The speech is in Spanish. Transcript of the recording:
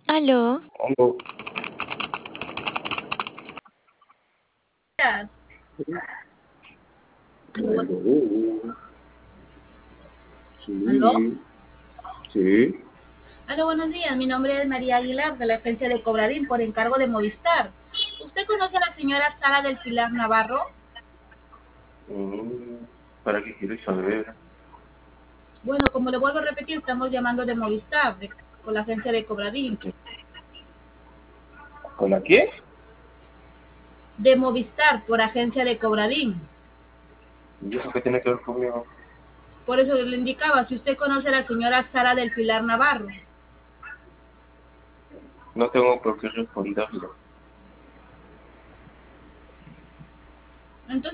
Aló, Aló. Días. Aló, Aló. aló. Sí, sí. Aló, buenos días. Mi nombre es María Aguilar de la agencia de Cobradín por encargo de Movistar. ¿Usted conoce a la señora Sara del Pilar Navarro? Mm, ¿Para qué quieres saber? Bueno, como le vuelvo a repetir, estamos llamando de Movistar, con la agencia de Cobradín. ¿Con la qué? De Movistar por agencia de Cobradín. ¿Y eso qué tiene que ver conmigo? Por eso le indicaba, si usted conoce a la señora Sara del Pilar Navarro. No tengo por qué responderlo. Entonces,